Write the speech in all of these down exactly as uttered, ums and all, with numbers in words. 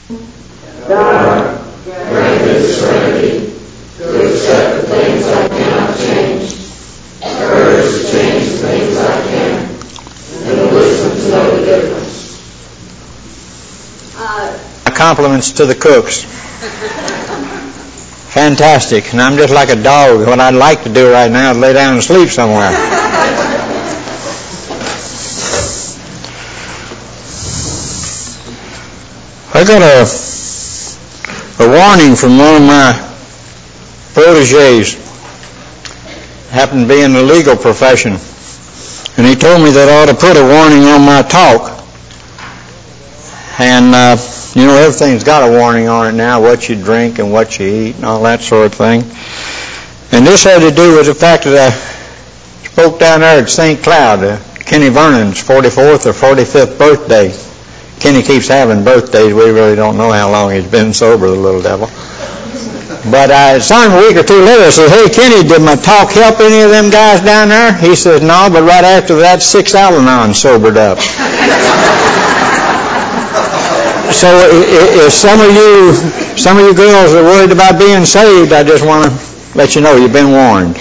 God granted the serenity to accept the things I cannot change, courage to change the things I can, and to listen to know the difference. Uh, Compliments to the cooks. Fantastic. And I'm just like a dog. What I'd like to do right now is lay down and sleep somewhere. I got a, a warning from one of my proteges. Happened to be in the legal profession. And he told me that I ought to put a warning on my talk. And, uh, you know, everything's got a warning on it now, what you drink and what you eat and all that sort of thing. And this had to do with the fact that I spoke down there at Saint Cloud, uh, Kenny Vernon's forty-fourth or forty-fifth birthday. Kenny keeps having birthdays. We really don't know how long he's been sober, the little devil. But I saw him a week or two later. I said, "Hey, Kenny, did my talk help any of them guys down there?" He said, "No, but right after that, six Al-Anon sobered up." So if some of you, some of you girls are worried about being saved, I just want to let you know you've been warned.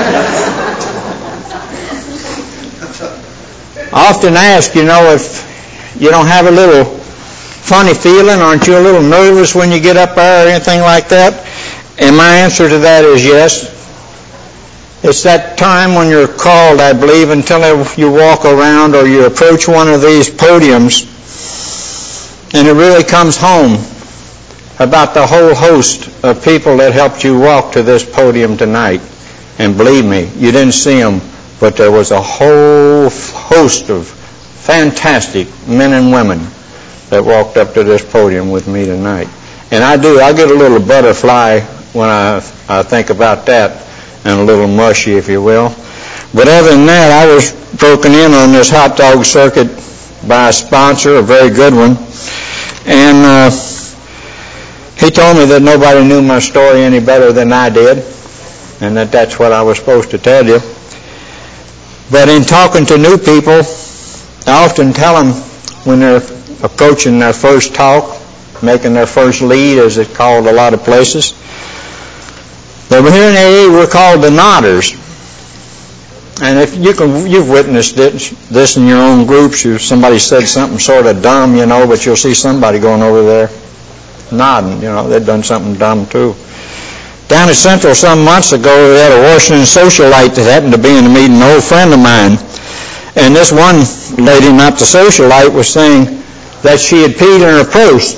I often ask, you know, if you don't have a little funny feeling, aren't you a little nervous when you get up there or anything like that? And my answer to that is yes. It's that time when you're called, I believe, until you walk around or you approach one of these podiums, and it really comes home about the whole host of people that helped you walk to this podium tonight. And believe me, you didn't see them, but there was a whole host of fantastic men and women that walked up to this podium with me tonight. And I do, I get a little butterfly when I, I think about that, and a little mushy, if you will. But other than that, I was broken in on this hot dog circuit by a sponsor, a very good one. And uh, he told me that nobody knew my story any better than I did, and that that's what I was supposed to tell you. But in talking to new people, I often tell them when they're approaching their first talk, making their first lead, as it's called a lot of places, that we're here in A A, we're called the nodders. And if you can, you've witnessed it, this in your own groups. You, somebody said something sort of dumb, you know, but you'll see somebody going over there nodding. You know, they've done something dumb too. Down at Central some months ago, we had a Washington socialite that happened to be in the meeting, an old friend of mine. And this one lady, not the socialite, was saying that she had peed in her purse.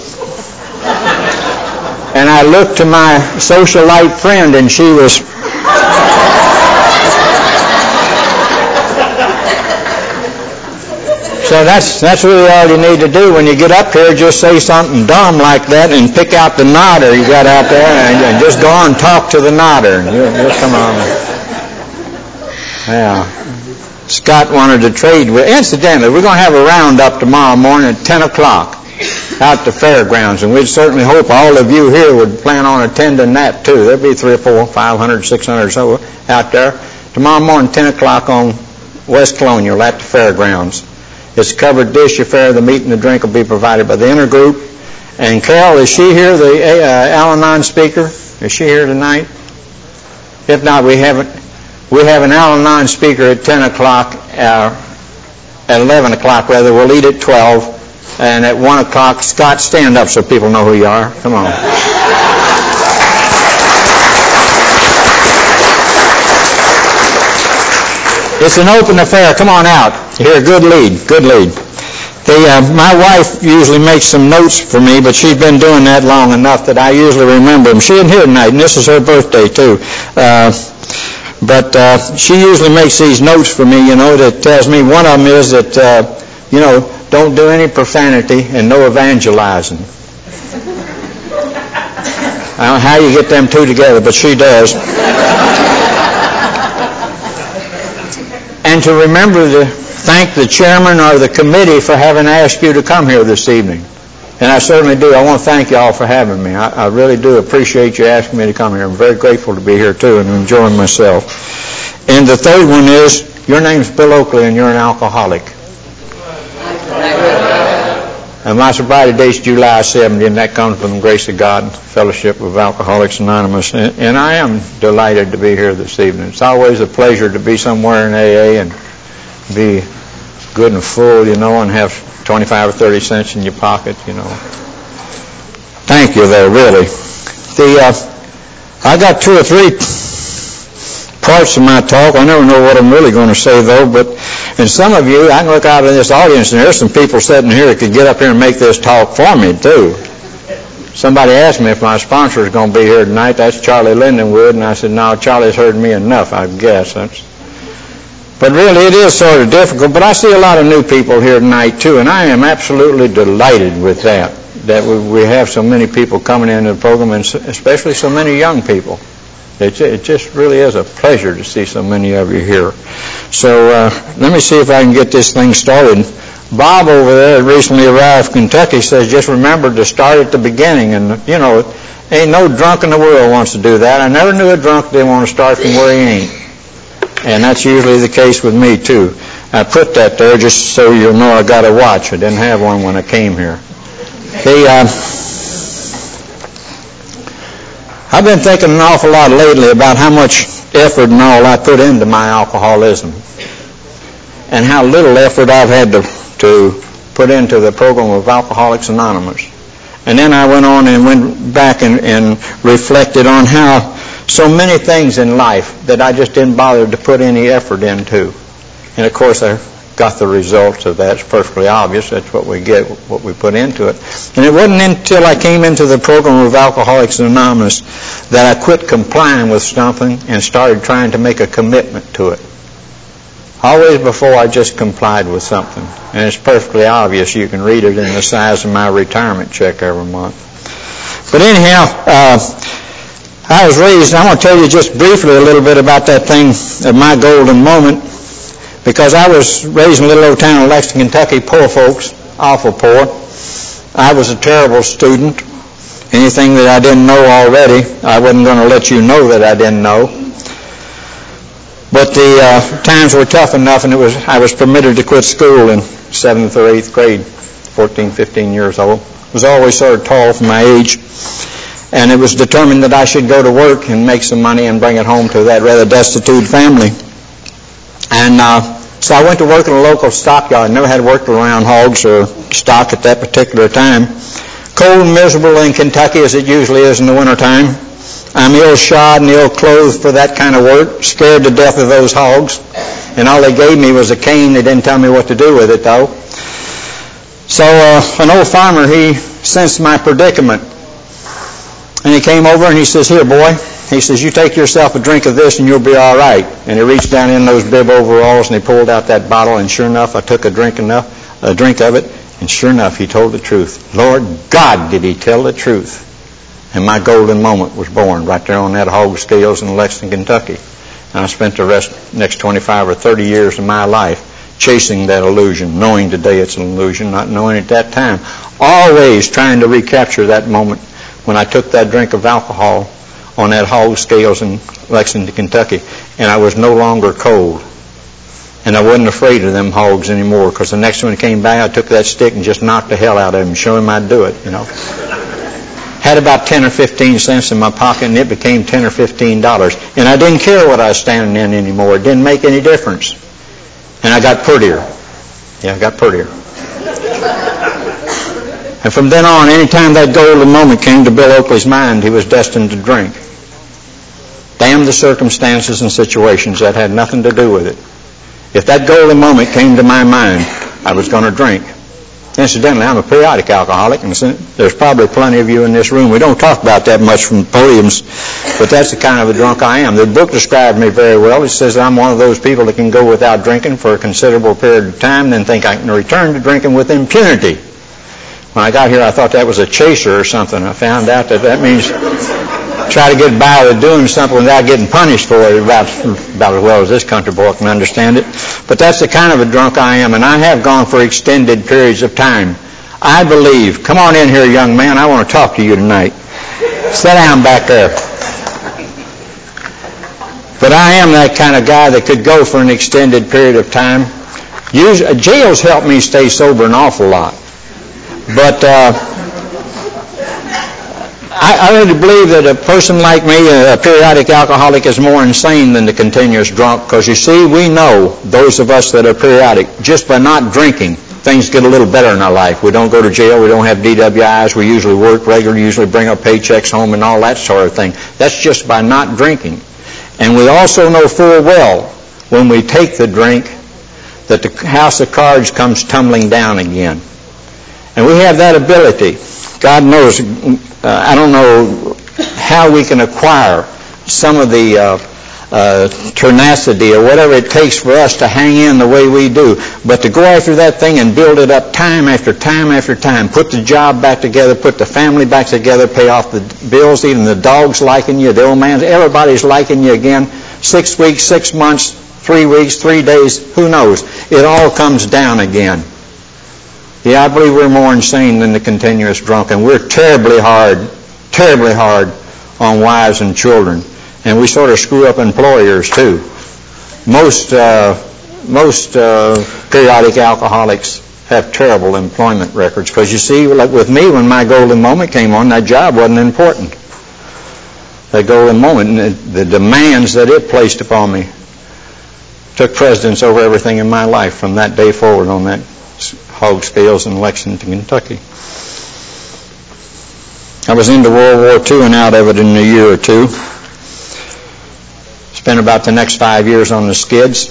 And I looked to my socialite friend, and she was... So that's that's really all you need to do when you get up here. Just say something dumb like that and pick out the nodder you got out there and, and just go on and talk to the nodder. And you'll, you'll come on. Yeah. Scott wanted to trade with... Incidentally, we're going to have a roundup tomorrow morning at ten o'clock out at the fairgrounds, and we'd certainly hope all of you here would plan on attending that too. There'll be three or four, five hundred, six hundred or so out there. Tomorrow morning, ten o'clock on West Colonial at the fairgrounds. It's a covered dish affair. The meat and the drink will be provided by the intergroup. And Carol, is she here, the uh, Al-Anon speaker? Is she here tonight? If not, we have it. We have an Al-Anon speaker at ten o'clock, uh, at eleven o'clock rather. We'll eat at twelve. And at one o'clock, Scott, stand up so people know who you are. Come on. It's an open affair. Come on out. Here, good lead, good lead. The, uh, my wife usually makes some notes for me, but she's been doing that long enough that I usually remember them. She isn't here tonight, and this is her birthday, too. Uh, but uh, she usually makes these notes for me, you know, that tells me, one of them is that, uh, you know, don't do any profanity and no evangelizing. I don't know how you get them two together, but she does. And to remember to thank the chairman or the committee for having asked you to come here this evening. And I certainly do. I want to thank you all for having me. I, I really do appreciate you asking me to come here. I'm very grateful to be here, too, and enjoying myself. And the third one is, your name's Bill Oakley, and you're an alcoholic. And my sobriety date's July seventh, and that comes from the grace of God, fellowship with Alcoholics Anonymous. And, and I am delighted to be here this evening. It's always a pleasure to be somewhere in A A and be good and full, you know, and have twenty-five or thirty cents in your pocket, you know. Thank you there, really. The uh, I got two or three parts of my talk. I never know what I'm really going to say, though, but and some of you, I can look out in this audience, and there's some people sitting here that could get up here and make this talk for me, too. Somebody asked me if my sponsor is going to be here tonight. That's Charlie Lindenwood, and I said, no, Charlie's heard me enough, I guess. That's, but really, it is sort of difficult, but I see a lot of new people here tonight, too, and I am absolutely delighted with that, that we, we have so many people coming into the program, and especially so many young people. It, it just really is a pleasure to see so many of you here. So uh, let me see if I can get this thing started. Bob over there recently arrived from Kentucky says just remember to start at the beginning. And, you know, ain't no drunk in the world wants to do that. I never knew a drunk that didn't want to start from where he ain't. And that's usually the case with me, too. I put that there just so you'll know I got a watch. I didn't have one when I came here. The... Uh, I've been thinking an awful lot lately about how much effort and all I put into my alcoholism and how little effort I've had to, to put into the program of Alcoholics Anonymous. And then I went on and went back and, and reflected on how so many things in life that I just didn't bother to put any effort into. And, of course, I got the results of that. It's perfectly obvious. That's what we get, what we put into it. And it wasn't until I came into the program of Alcoholics Anonymous that I quit complying with something and started trying to make a commitment to it. Always before I just complied with something. And it's perfectly obvious. You can read it in the size of my retirement check every month. But anyhow, uh, I was raised, I'm going to tell you just briefly a little bit about that thing of my golden moment. Because I was raised in a little old town in Lexington, Kentucky, poor folks, awful poor. I was a terrible student. Anything that I didn't know already, I wasn't going to let you know that I didn't know. But the uh, times were tough enough, and it was I was permitted to quit school in seventh or eighth grade, fourteen, fifteen years old. I was always sort of tall for my age. And it was determined that I should go to work and make some money and bring it home to that rather destitute family. And uh, so I went to work in a local stockyard. I never had worked around hogs or stock at that particular time. Cold and miserable in Kentucky as it usually is in the wintertime. I'm ill-shod and ill-clothed for that kind of work, scared to death of those hogs. And all they gave me was a cane. They didn't tell me what to do with it, though. So uh, an old farmer, he sensed my predicament. And he came over and he says, here, boy. He says, you take yourself a drink of this and you'll be all right. And he reached down in those bib overalls and he pulled out that bottle, and sure enough, I took a drink enough, a drink of it, and sure enough, he told the truth. Lord God, did he tell the truth. And my golden moment was born right there on that hog scales in Lexington, Kentucky. And I spent the rest, next twenty-five or thirty years of my life chasing that illusion, knowing today it's an illusion, not knowing at that time. Always trying to recapture that moment when I took that drink of alcohol on that hog scales in Lexington, Kentucky, and I was no longer cold. And I wasn't afraid of them hogs anymore, because the next one came by, I took that stick and just knocked the hell out of him, show him I'd do it, you know. Had about ten or fifteen cents in my pocket, and it became ten or fifteen dollars. And I didn't care what I was standing in anymore. It didn't make any difference. And I got prettier. Yeah, I got prettier. And from then on, any time that golden moment came to Bill Oakley's mind, he was destined to drink. Damn the circumstances and situations, that had nothing to do with it. If that golden moment came to my mind, I was going to drink. Incidentally, I'm a periodic alcoholic, and there's probably plenty of you in this room. We don't talk about that much from podiums, but that's the kind of a drunk I am. The book described me very well. It says I'm one of those people that can go without drinking for a considerable period of time, then think I can return to drinking with impunity. When I got here, I thought that was a chaser or something. I found out that that means try to get by with doing something without getting punished for it about, about as well as this country boy can understand it. But that's the kind of a drunk I am, and I have gone for extended periods of time. I believe, come on in here, young man, I want to talk to you tonight. Sit down back there. But I am that kind of guy that could go for an extended period of time. Use, uh, jails help me stay sober an awful lot. But uh, I, I really believe that a person like me, a periodic alcoholic, is more insane than the continuous drunk, because you see, we know, those of us that are periodic, just by not drinking, things get a little better in our life. We don't go to jail, we don't have D W Is, we usually work regularly, usually bring our paychecks home and all that sort of thing. That's just by not drinking. And we also know full well, when we take the drink, that the house of cards comes tumbling down again. And we have that ability. God knows, uh, I don't know how we can acquire some of the uh, uh, tenacity or whatever it takes for us to hang in the way we do. But to go after that thing and build it up time after time after time, put the job back together, put the family back together, pay off the bills, even the dog's liking you, the old man, everybody's liking you again, six weeks, six months, three weeks, three days, who knows? It all comes down again. Yeah, I believe we're more insane than the continuous drunk, and we're terribly hard, terribly hard on wives and children. And we sort of screw up employers, too. Most uh, most uh, periodic alcoholics have terrible employment records, because you see, like with me, when my golden moment came on, that job wasn't important. That golden moment, and the demands that it placed upon me took precedence over everything in my life from that day forward on that hog scales in Lexington, Kentucky. I was into World War Two and out of it in a year or two. Spent about the next five years on the skids.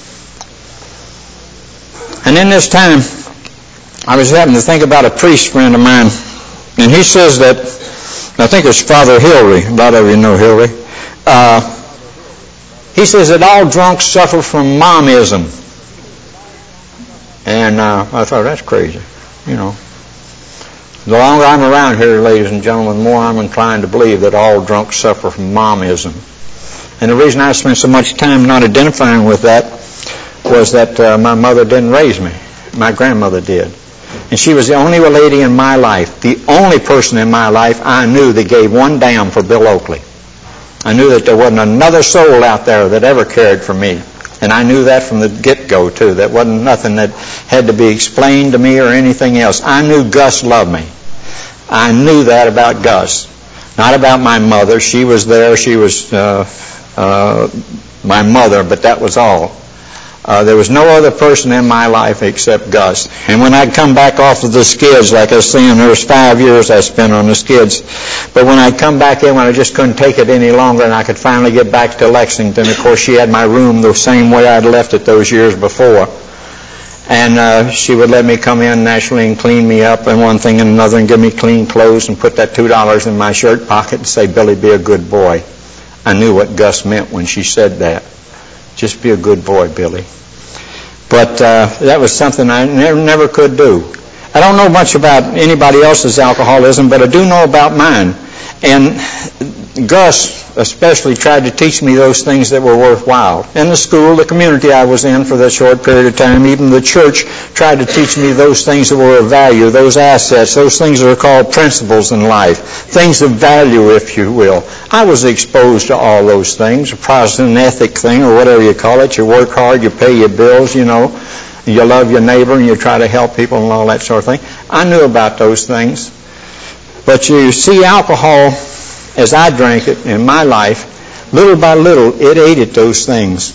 And in this time, I was having to think about a priest friend of mine. And he says that, I think it's Father Hilary, a lot of you know Hilary. Uh, he says that all drunks suffer from momism. And uh, I thought, that's crazy, you know. The longer I'm around here, ladies and gentlemen, the more I'm inclined to believe that all drunks suffer from momism. And the reason I spent so much time not identifying with that was that uh, my mother didn't raise me. My grandmother did. And she was the only lady in my life, the only person in my life I knew that gave one damn for Bill Oakley. I knew that there wasn't another soul out there that ever cared for me. And I knew that from the get-go, too. That wasn't nothing that had to be explained to me or anything else. I knew Gus loved me. I knew that about Gus. Not about my mother. She was there. She was uh, uh, my mother, but that was all. Uh, there was no other person in my life except Gus. And when I'd come back off of the skids, like I was saying, there was five years I spent on the skids. But when I'd come back in, when I just couldn't take it any longer, and I could finally get back to Lexington, of course, she had my room the same way I'd left it those years before. And uh, she would let me come in naturally and clean me up and one thing and another and give me clean clothes and put that two dollars in my shirt pocket and say, Billy, be a good boy. I knew what Gus meant when she said that. Just be a good boy, Billy. But uh, that was something I never, never could do. I don't know much about anybody else's alcoholism, but I do know about mine. And Gus especially tried to teach me those things that were worthwhile. In the school, the community I was in for that short period of time, even the church tried to teach me those things that were of value, those assets, those things that are called principles in life, things of value, if you will. I was exposed to all those things, a Protestant ethic thing or whatever you call it. You work hard, you pay your bills, you know, you love your neighbor and you try to help people and all that sort of thing. I knew about those things. But you see, alcohol, as I drank it in my life, little by little, it ate at those things,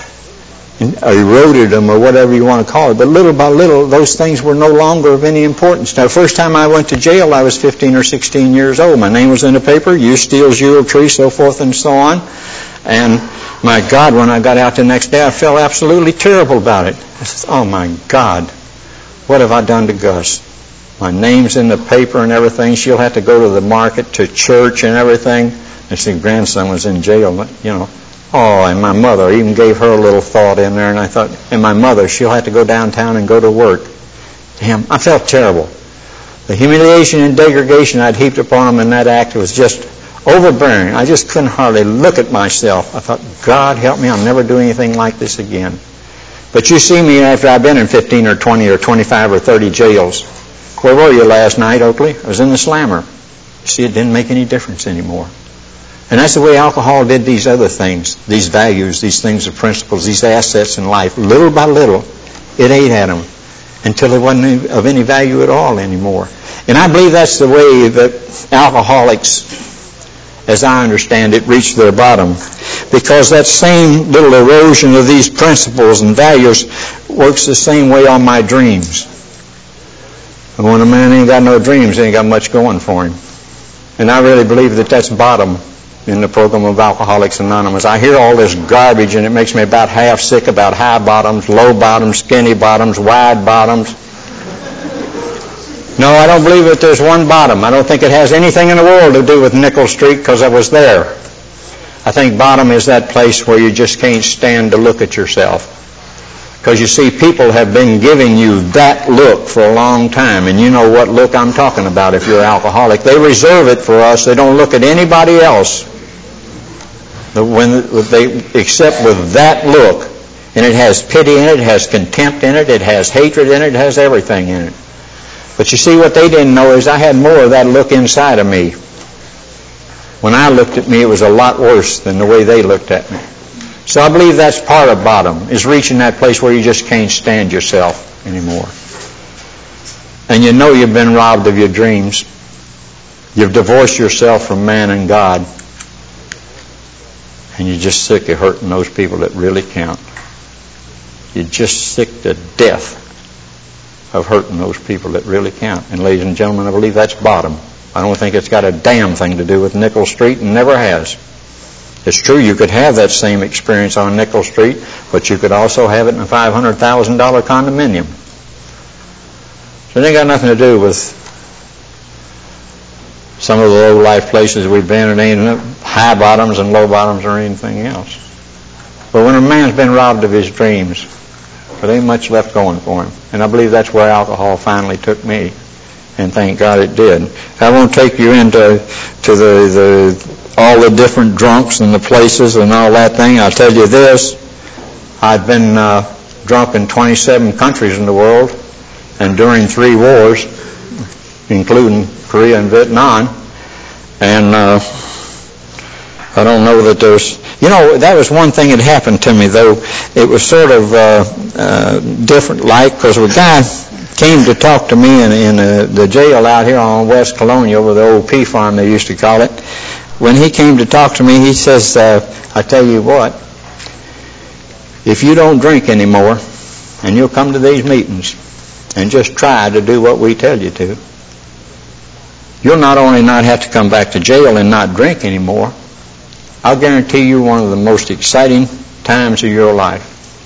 or eroded them, or whatever you want to call it. But little by little, those things were no longer of any importance. Now, the first time I went to jail, I was fifteen or sixteen years old. My name was in the paper, you steals, you tree, so forth and so on. And my God, when I got out the next day, I felt absolutely terrible about it. I said, oh my God, what have I done to Gus? My name's in the paper and everything. She'll have to go to the market, to church and everything. And see, grandson was in jail, you know. Oh, and my mother even gave her a little thought in there. And I thought, and my mother, she'll have to go downtown and go to work. Damn, I felt terrible. The humiliation and degradation I'd heaped upon him in that act was just overbearing. I just couldn't hardly look at myself. I thought, God help me, I'll never do anything like this again. But you see me after I've been in fifteen or twenty or twenty-five or thirty jails. Where were you last night, Oakley? I was in the slammer. You see, it didn't make any difference anymore. And that's the way alcohol did these other things, these values, these things of principles, these assets in life. Little by little, it ate at them. until it wasn't of any value at all anymore. And I believe that's the way that alcoholics, as I understand it, reach their bottom. Because that same little erosion of these principles and values works the same way on my dreams. And when a man ain't got no dreams, he ain't got much going for him. And I really believe that that's bottom in the program of Alcoholics Anonymous. I hear all this garbage, and it makes me about half sick about high bottoms, low bottoms, skinny bottoms, wide bottoms. No, I don't believe that there's one bottom. I don't think it has anything in the world to do with Nickel Street, because I was there. I think bottom is that place where you just can't stand to look at yourself. Because you see, people have been giving you that look for a long time, and you know what look I'm talking about if you're an alcoholic. They reserve it for us. They don't look at anybody else when they, except with that look. And it has pity in it, it has contempt in it, it has hatred in it, it has everything in it. But you see, what they didn't know is I had more of that look inside of me. When I looked at me, it was a lot worse than the way they looked at me. So I believe that's part of bottom, is reaching that place where you just can't stand yourself anymore. And you know you've been robbed of your dreams. You've divorced yourself from man and God. And you're just sick of hurting those people that really count. You're just sick to death of hurting those people that really count. And ladies and gentlemen, I believe that's bottom. I don't think it's got a damn thing to do with Nickel Street, and never has. It's true you could have that same experience on Nickel Street, but you could also have it in a five hundred thousand dollars condominium. So it ain't got nothing to do with some of the low-life places we've been. It ain't high bottoms and low bottoms or anything else. But when a man's been robbed of his dreams, there ain't much left going for him. And I believe that's where alcohol finally took me. And thank God it did. I won't take you into to the, the all the different drunks and the places and all that thing. I'll tell you this. I've been uh, drunk in twenty-seven countries in the world, and during three wars, including Korea and Vietnam. And uh, I don't know that there's... You know, that was one thing that happened to me, though. It was sort of uh, uh, different like, because a guy came to talk to me in, in uh, the jail out here on West Colonial, with the old pea farm they used to call it. When he came to talk to me, he says, uh, I tell you what, if you don't drink anymore, and you'll come to these meetings and just try to do what we tell you to, you'll not only not have to come back to jail and not drink anymore, I'll guarantee you one of the most exciting times of your life.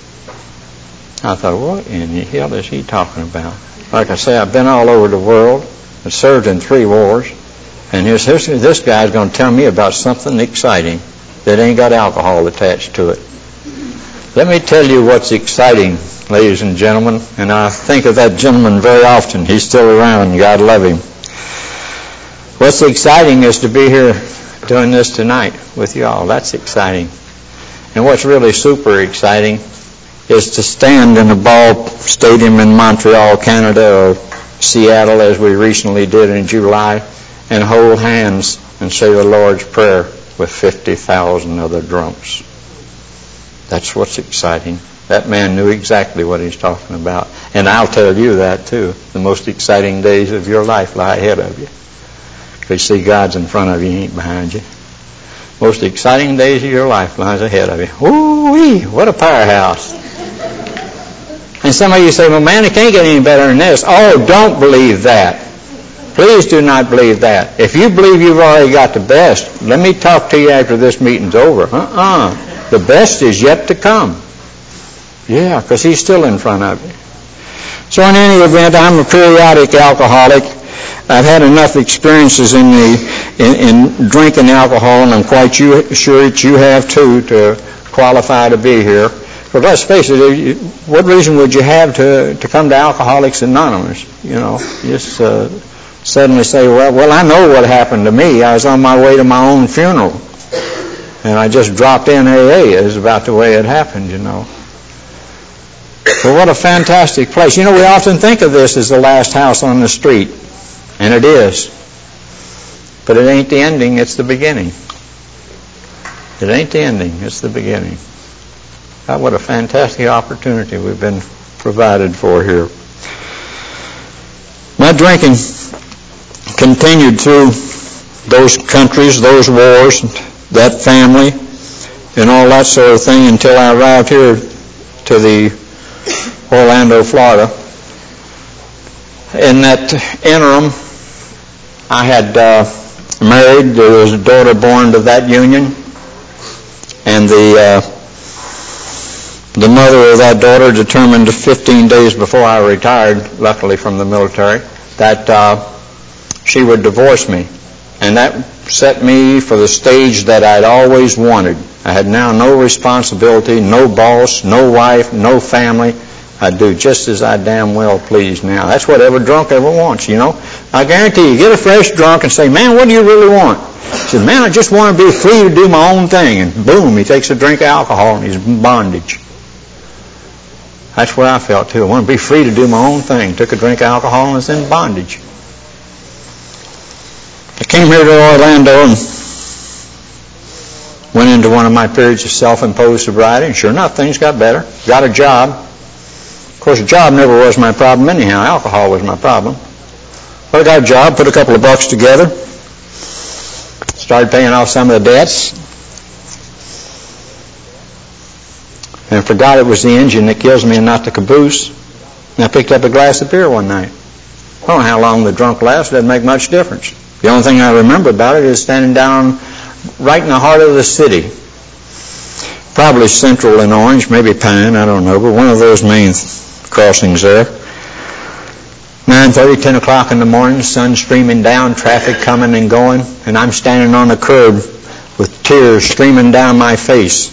I thought, what in the hell is he talking about? Like I say, I've been all over the world. I've served in three wars. And this, this, this guy's going to tell me about something exciting that ain't got alcohol attached to it. Let me tell you what's exciting, ladies and gentlemen. And I think of that gentleman very often. He's still around. God love him. What's exciting is to be here doing this tonight with you all. That's exciting. And what's really super exciting is to stand in a ball stadium in Montreal, Canada, or Seattle, as we recently did in July, and hold hands and say the Lord's Prayer with fifty thousand other drunks. That's what's exciting. That man knew exactly what he's talking about. And I'll tell you that too. The most exciting days of your life lie ahead of you. Because you see, God's in front of you, He ain't behind you. Most exciting days of your life lies ahead of you. Ooh-wee, what a powerhouse. And some of you say, well, man, it can't get any better than this. Oh, don't believe that. Please do not believe that. If you believe you've already got the best, let me talk to you after this meeting's over. Uh-uh. The best is yet to come. Yeah, because He's still in front of you. So in any event, I'm a periodic alcoholic. I've had enough experiences in the in, in drinking alcohol, and I'm quite you, sure that you have too, to qualify to be here. But let's face it, what reason would you have to, to come to Alcoholics Anonymous? You know, just uh, suddenly say, well, well, I know what happened to me. I was on my way to my own funeral, and I just dropped in A A. It was about the way it happened, you know. But what a fantastic place. You know, we often think of this as the last house on the street, and it is. But it ain't the ending, it's the beginning. It ain't the ending, it's the beginning. God, what a fantastic opportunity we've been provided for here. drinking continued through those countries, those wars, that family, and all that sort of thing until I arrived here to the Orlando, Florida. In that interim, I had uh, married. There was a daughter born to that union, and the uh, the mother of that daughter determined fifteen days before I retired, luckily from the military, that uh, she would divorce me. And that set me for the stage that I'd always wanted. I had now no responsibility, no boss, no wife, no family. I'd do just as I damn well pleased now. That's what every drunk ever wants, you know. I guarantee you, get a fresh drunk and say, man, what do you really want? He says, man, I just want to be free to do my own thing. And boom, he takes a drink of alcohol and he's in bondage. That's where I felt too. I want to be free to do my own thing. Took a drink of alcohol and was in bondage. I came here to Orlando and went into one of my periods of self-imposed sobriety, and sure enough, things got better. Got a job. Of course, a job never was my problem anyhow. Alcohol was my problem. But I got a job, put a couple of bucks together, started paying off some of the debts, and forgot it was the engine that kills me and not the caboose. And I picked up a glass of beer one night. I don't know how long the drunk lasts. It doesn't make much difference. The only thing I remember about it is standing down right in the heart of the city. Probably Central and Orange, maybe Pine, I don't know, but one of those main crossings there. nine thirty, ten o'clock in the morning, sun streaming down, traffic coming and going, and I'm standing on the curb with tears streaming down my face,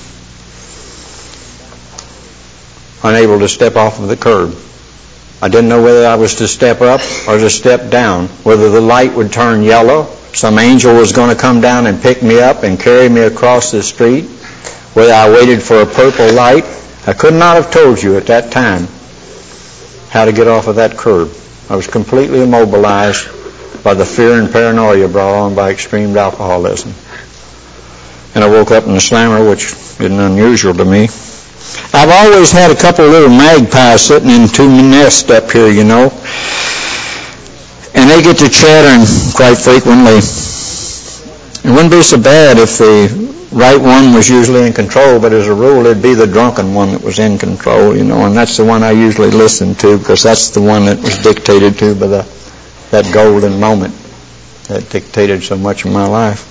unable to step off of the curb. I didn't know whether I was to step up or to step down, whether the light would turn yellow, some angel was going to come down and pick me up and carry me across the street, whether I waited for a purple light. I could not have told you at that time how to get off of that curb. I was completely immobilized by the fear and paranoia brought on by extreme alcoholism. And I woke up in the slammer, which isn't unusual to me. I've always had a couple of little magpies sitting in two nests up here, you know. And they get to chattering quite frequently. It wouldn't be so bad if the right one was usually in control, but as a rule it'd be the drunken one that was in control, you know, and that's the one I usually listen to because that's the one that was dictated to by the, that golden moment that dictated so much of my life.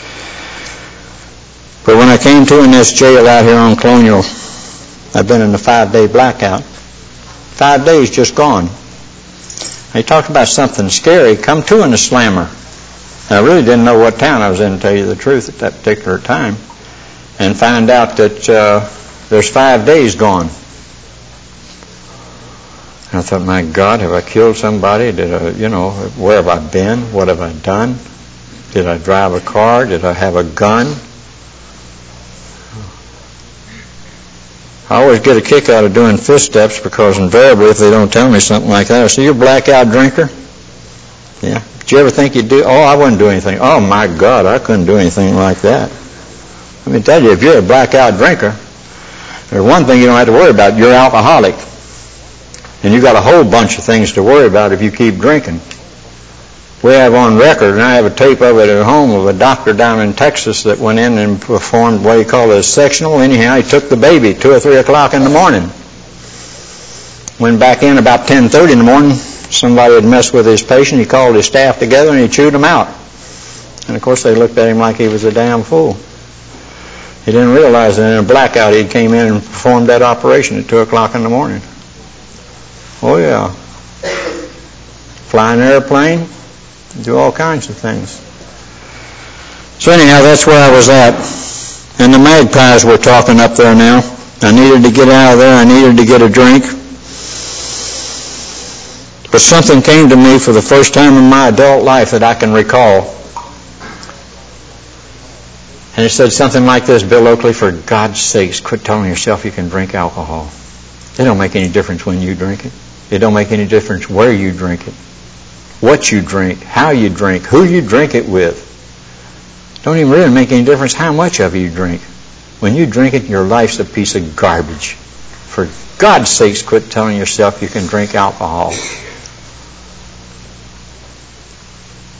But when I came to in this jail out here on Colonial, I've been in a five-day blackout. Five days just gone. He talked about something scary. Come to in the slammer. And I really didn't know what town I was in, to tell you the truth, at that particular time. And find out that uh, there's five days gone. And I thought, my God, have I killed somebody? Did I, you know, where have I been? What have I done? Did I drive a car? Did I have a gun? I always get a kick out of doing fifth steps because invariably if they don't tell me something like that, I say, you're a blackout drinker? Yeah. Did you ever think you'd do? Oh, I wouldn't do anything. Oh, my God, I couldn't do anything like that. Let me tell you, if you're a blackout drinker, there's one thing you don't have to worry about. You're alcoholic. And you've got a whole bunch of things to worry about if you keep drinking. We have on record, and I have a tape of it at home, of a doctor down in Texas that went in and performed what he called a sectional. Anyhow, he took the baby two or three o'clock in the morning. Went back in about ten thirty in the morning. Somebody had messed with his patient. He called his staff together and he chewed them out. And of course they looked at him like he was a damn fool. He didn't realize that in a blackout he came in and performed that operation at two o'clock in the morning. Oh yeah. Fly an airplane. Do all kinds of things. So anyhow, that's where I was at. And the magpies were talking up there now. I needed to get out of there. I needed to get a drink. But something came to me for the first time in my adult life that I can recall. And it said something like this, Bill Oakley, for God's sakes, quit telling yourself you can drink alcohol. It don't make any difference when you drink it. It don't make any difference where you drink it. What you drink, how you drink, who you drink it with. Don't even really make any difference how much of it you drink. When you drink it, your life's a piece of garbage. For God's sakes, quit telling yourself you can drink alcohol.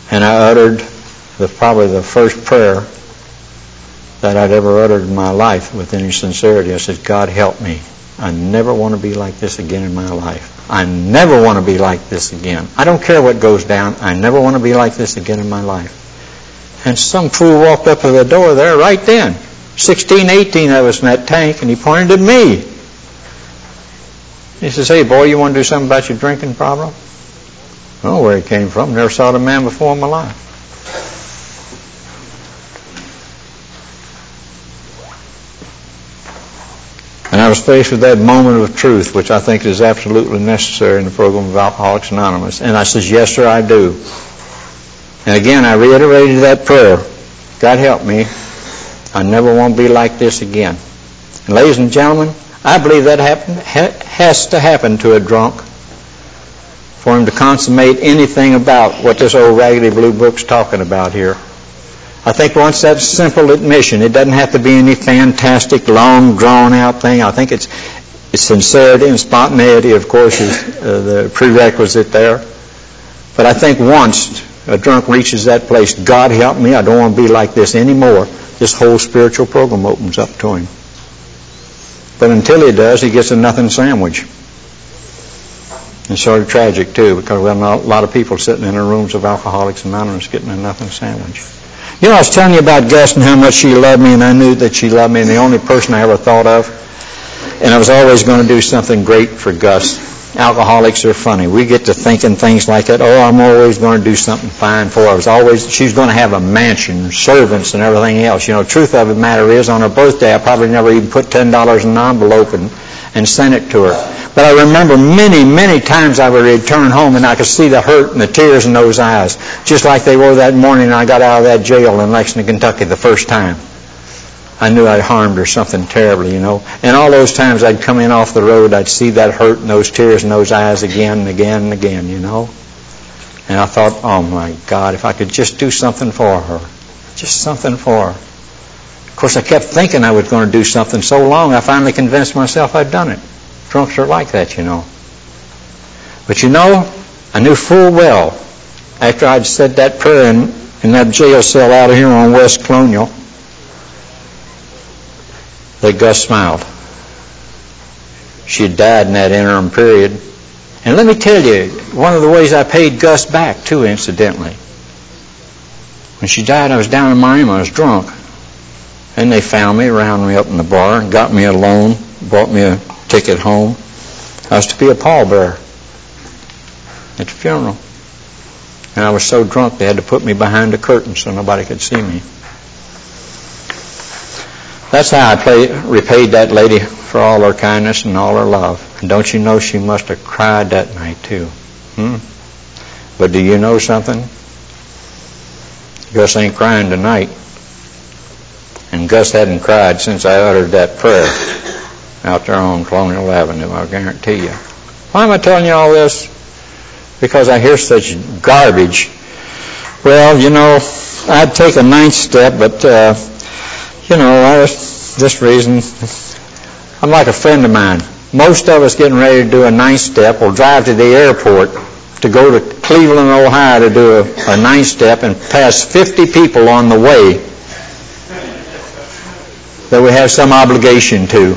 And I uttered the, probably the first prayer that I'd ever uttered in my life with any sincerity. I said, God, help me. I never want to be like this again in my life. I never want to be like this again. I don't care what goes down. I never want to be like this again in my life. And some fool walked up to the door there right then. sixteen, eighteen of us in that tank, and he pointed at me. He says, hey, boy, you want to do something about your drinking problem? I don't know where he came from. Never saw the man before in my life. And I was faced with that moment of truth, which I think is absolutely necessary in the program of Alcoholics Anonymous. And I says, yes, sir, I do. And again, I reiterated that prayer. God help me. I never want to be like this again. And ladies and gentlemen, I believe that happen, ha, has to happen to a drunk for him to consummate anything about what this old Raggedy Blue book's talking about here. I think once that simple admission, it doesn't have to be any fantastic, long, drawn-out thing. I think it's, it's sincerity and spontaneity, of course, is uh, the prerequisite there. But I think once a drunk reaches that place, God help me, I don't want to be like this anymore, this whole spiritual program opens up to him. But until he does, he gets a nothing sandwich. It's sort of tragic, too, because we have a lot of people sitting in the rooms of Alcoholics Anonymous getting a nothing sandwich. You know, I was telling you about Gus and how much she loved me, and I knew that she loved me, and the only person I ever thought of. And I was always going to do something great for Gus. Alcoholics are funny. We get to thinking things like that. Oh, I'm always going to do something fine for her. I was always, she's going to have a mansion, servants, and everything else. You know, truth of the matter is, on her birthday, I probably never even put ten dollars in an envelope and, and sent it to her. But I remember many, many times I would return home and I could see the hurt and the tears in those eyes, just like they were that morning I got out of that jail in Lexington, Kentucky the first time. I knew I'd harmed her something terribly, you know. And all those times I'd come in off the road, I'd see that hurt and those tears in those eyes again and again and again, you know. And I thought, oh my God, if I could just do something for her. Just something for her. Of course, I kept thinking I was going to do something so long, I finally convinced myself I'd done it. Drunks are like that, you know. But you know, I knew full well, after I'd said that prayer in, in that jail cell out of here on West Colonial, that Gus smiled. She had died in that interim period. And let me tell you, one of the ways I paid Gus back, too, incidentally. When she died, I was down in Miami. I was drunk. And they found me, rounded me up in the bar, and got me a loan, bought me a ticket home. I was to be a pallbearer at the funeral. And I was so drunk they had to put me behind the curtain so nobody could see me. That's how I play, repaid that lady for all her kindness and all her love. And don't you know she must have cried that night too? Hmm? But do you know something? Gus ain't crying tonight. And Gus hadn't cried since I uttered that prayer out there on Colonial Avenue, I guarantee you. Why am I telling you all this? Because I hear such garbage. Well, you know, I'd take a ninth step, but, uh, you know, I, this reason, I'm like a friend of mine. Most of us getting ready to do a ninth step will drive to the airport to go to Cleveland, Ohio to do a, a ninth step and pass fifty people on the way that we have some obligation to.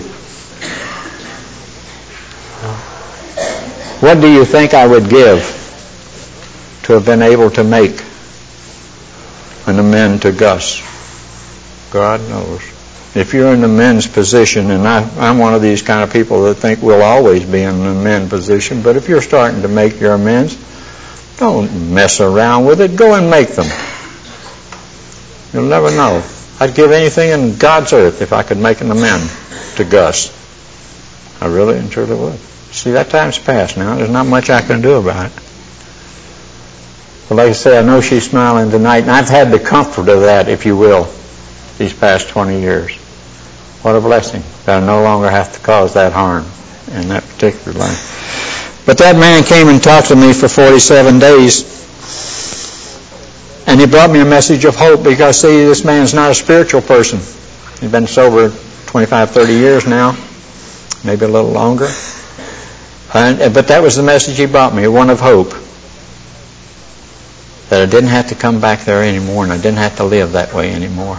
What do you think I would give to have been able to make an amend to Gus? God knows. If you're in the men's position, and I, I'm one of these kind of people that think we'll always be in the men position, but if you're starting to make your amends, don't mess around with it. Go and make them. You'll never know. I'd give anything in God's earth if I could make an amend to Gus. I really and truly would. See, that time's passed now. There's not much I can do about it. But like I say, I know she's smiling tonight, and I've had the comfort of that, if you will, these past twenty years. What a blessing that I no longer have to cause that harm in that particular life. But that man came and talked to me for forty-seven days, and he brought me a message of hope because, see, this man's not a spiritual person. He's been sober twenty-five, thirty years now, maybe a little longer. And, but that was the message he brought me, one of hope. that I didn't have to come back there anymore, and I didn't have to live that way anymore.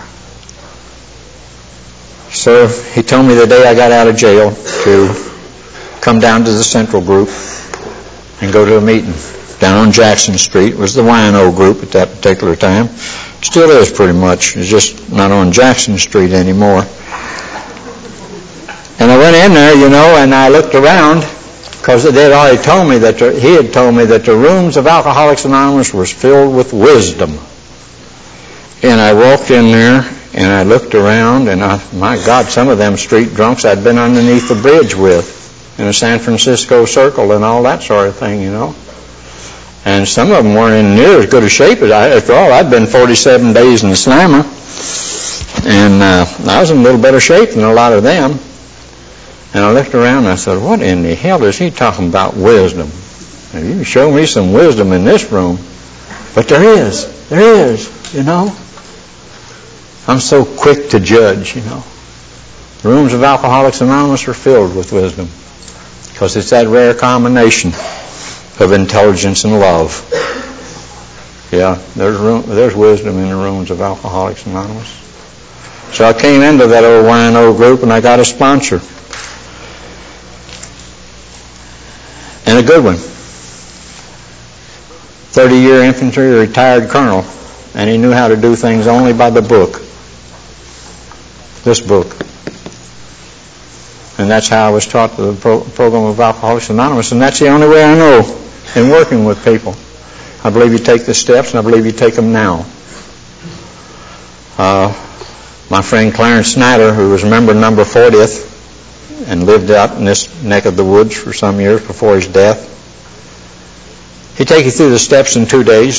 So he told me the day I got out of jail to come down to the Central Group and go to a meeting down on Jackson Street. It was the Y N O group at that particular time. Still is pretty much. It's just not on Jackson Street anymore. And I went in there, you know, and I looked around because they had already told me that the, he had told me that the rooms of Alcoholics Anonymous was filled with wisdom. And I walked in there and I looked around, and I, my God, some of them street drunks I'd been underneath the bridge with in the San Francisco Circle and all that sort of thing, you know. And some of them weren't in near as good a shape as I. After all, I'd been forty-seven days in the slammer, and uh, I was in a little better shape than a lot of them. And I looked around and I said, what in the hell is he talking about wisdom? Now, you can show me some wisdom in this room. But there is. There is, you know. I'm so quick to judge, you know. The rooms of Alcoholics Anonymous are filled with wisdom because it's that rare combination of intelligence and love. Yeah, there's room, there's wisdom in the rooms of Alcoholics Anonymous. So I came into that old Y N O group and I got a sponsor. And a good one. thirty-year infantry retired colonel, and he knew how to do things only by the book. This book. And that's how I was taught the pro- program of Alcoholics Anonymous, and that's the only way I know in working with people. I believe you take the steps, and I believe you take them now. Uh, my friend Clarence Snyder, who was member number fortieth and lived out in this neck of the woods for some years before his death, he'd take you through the steps in two days.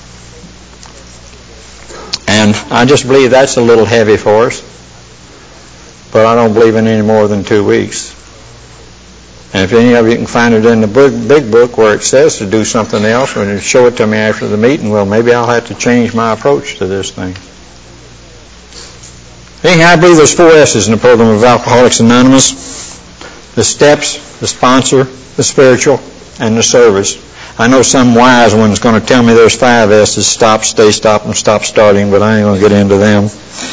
And I just believe that's a little heavy for us. But I don't believe in any more than two weeks. And if any of you can find it in the book, big book where it says to do something else, and show it to me after the meeting, well, maybe I'll have to change my approach to this thing. Anyhow, I believe there's four S's in the program of Alcoholics Anonymous: the steps, the sponsor, the spiritual, and the service. I know some wise one's going to tell me there's five S's: stop, stay, stop, and stop starting, but I ain't going to get into them.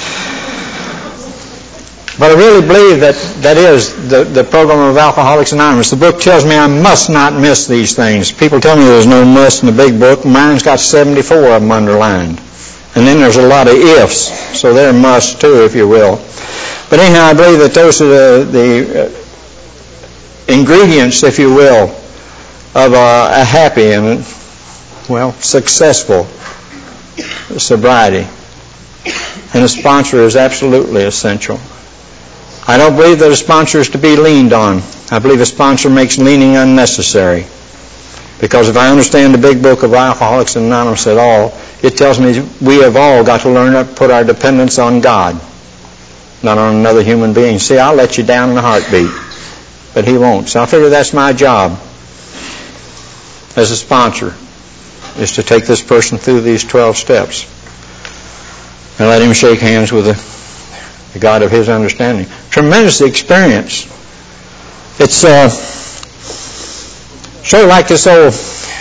But I really believe that that is the, the program of Alcoholics Anonymous. The book tells me I must not miss these things. People tell me there's no must in the big book. Mine's got seventy-four of them underlined. And then there's a lot of ifs, so they're must too, if you will. But anyhow, I believe that those are the, the uh, ingredients, if you will, of a, a happy and, well, successful sobriety. And a sponsor is absolutely essential. I don't believe that a sponsor is to be leaned on. I believe a sponsor makes leaning unnecessary. Because if I understand the big book of Alcoholics Anonymous at all, it tells me we have all got to learn to put our dependence on God, not on another human being. See, I'll let you down in a heartbeat, but he won't. So I figure that's my job as a sponsor, is to take this person through these twelve steps and let him shake hands with the the God of his understanding. Tremendous experience. It's uh, sort of like this old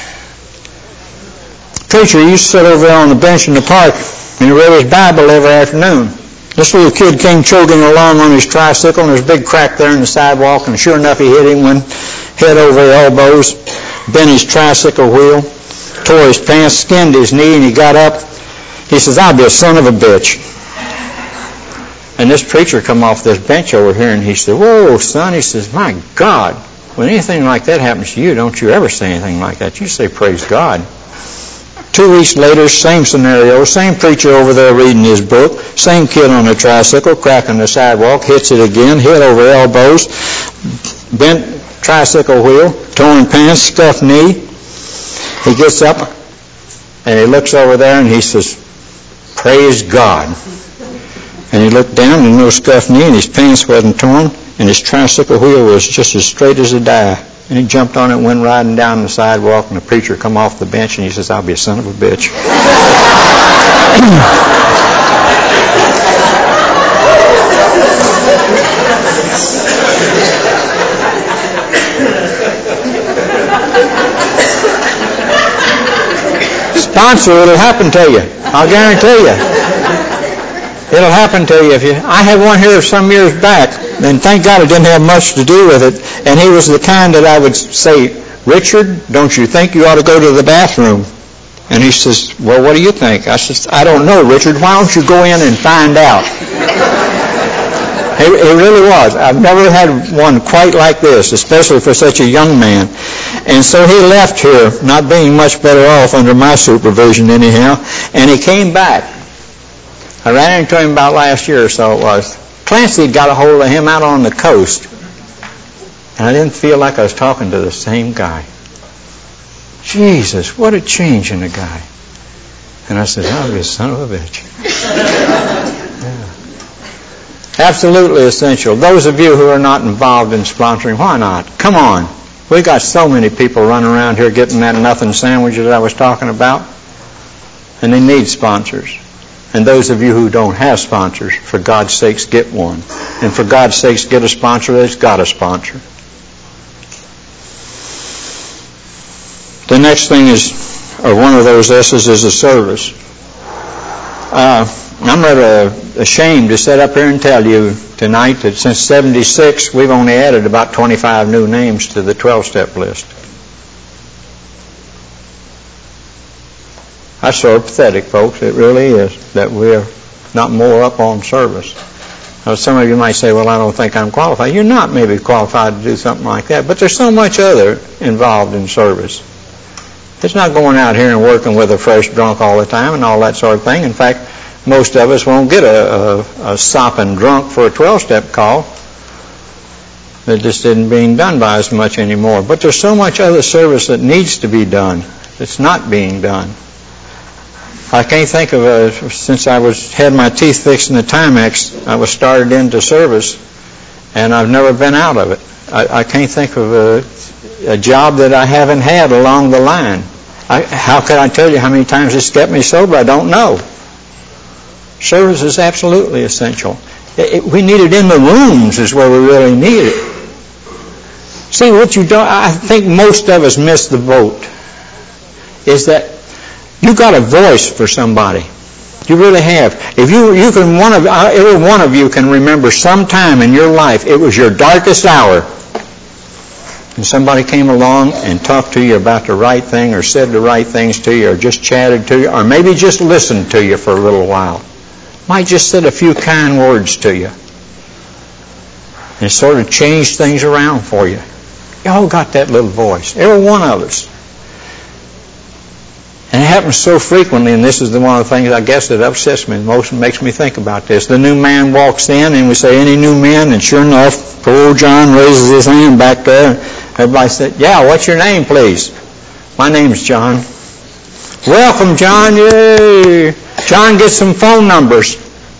preacher. He used to sit over there on the bench in the park and he read his Bible every afternoon. This little kid came chugging along on his tricycle, and there's a big crack there in the sidewalk, and sure enough he hit him, went head over elbows, bent his tricycle wheel, tore his pants, skinned his knee, and he got up. He says, "I'll be a son of a bitch." And this preacher come off this bench over here, and he said, "Whoa, son," he says, "my God, when anything like that happens to you, don't you ever say anything like that. You say, praise God." Two weeks later, same scenario, same preacher over there reading his book, same kid on a tricycle, cracking the sidewalk, hits it again, head over elbows, bent tricycle wheel, torn pants, scuffed knee. He gets up, and he looks over there, and he says, "Praise God." And he looked down, and no scuffed knee, and his pants wasn't torn, and his tricycle wheel was just as straight as a die. And he jumped on it and went riding down the sidewalk, and the preacher come off the bench, and he says, "I'll be a son of a bitch." sponsor, it'll happen to you. I'll guarantee you. It'll happen to you. If you. I had one here some years back, and thank God it didn't have much to do with it, and he was the kind that I would say, Richard, don't you think you ought to go to the bathroom? And he says, well, what do you think? I says, I don't know, Richard. Why don't you go in and find out? It, it really was. I've never had one quite like this, especially for such a young man. And so he left here, not being much better off under my supervision anyhow, and he came back. I ran into him about last year or so it was. Clancy had got a hold of him out on the coast, and I didn't feel like I was talking to the same guy. Jesus, what a change in the guy. And I said, oh, you son of a bitch. Yeah. Absolutely essential. Those of you who are not involved in sponsoring, why not? Come on. We got so many people running around here getting that nothing sandwich that I was talking about, and they need sponsors. And those of you who don't have sponsors, for God's sakes, get one. And for God's sakes, get a sponsor that's got a sponsor. The next thing is, or one of those S's is a service. Uh, I'm rather ashamed to sit up here and tell you tonight that since seventy-six, we've only added about twenty-five new names to the twelve-step list. That's so pathetic, folks. It really is, that we're not more up on service. Now, some of you might say, well, I don't think I'm qualified. You're not maybe qualified to do something like that, but there's so much other involved in service. It's not going out here and working with a fresh drunk all the time and all that sort of thing. In fact, most of us won't get a, a, a sopping drunk for a twelve-step call. It just isn't being done by as much anymore. But there's so much other service that needs to be done that's not being done. I can't think of a, since I was had my teeth fixed in the Timex, I was started into service, and I've never been out of it. I, I can't think of a, a job that I haven't had along the line. I, how could I tell you how many times it's kept me sober? I don't know. Service is absolutely essential. It, it, we need it in the rooms is where we really need it. See, what you don't, I think most of us miss the boat, is that you got a voice for somebody. You really have. If you you can one of every one of you can remember some time in your life it was your darkest hour, and somebody came along and talked to you about the right thing, or said the right things to you, or just chatted to you, or maybe just listened to you for a little while. Might just said a few kind words to you, and sort of changed things around for you. You all got that little voice, every one of us. And it happens so frequently, and this is the one of the things I guess that upsets me most and makes me think about this. The new man walks in, and we say, any new men? And sure enough, poor old John raises his hand back there. Everybody said, yeah, what's your name, please? My name's John. Welcome, John. Yay. John gets some phone numbers.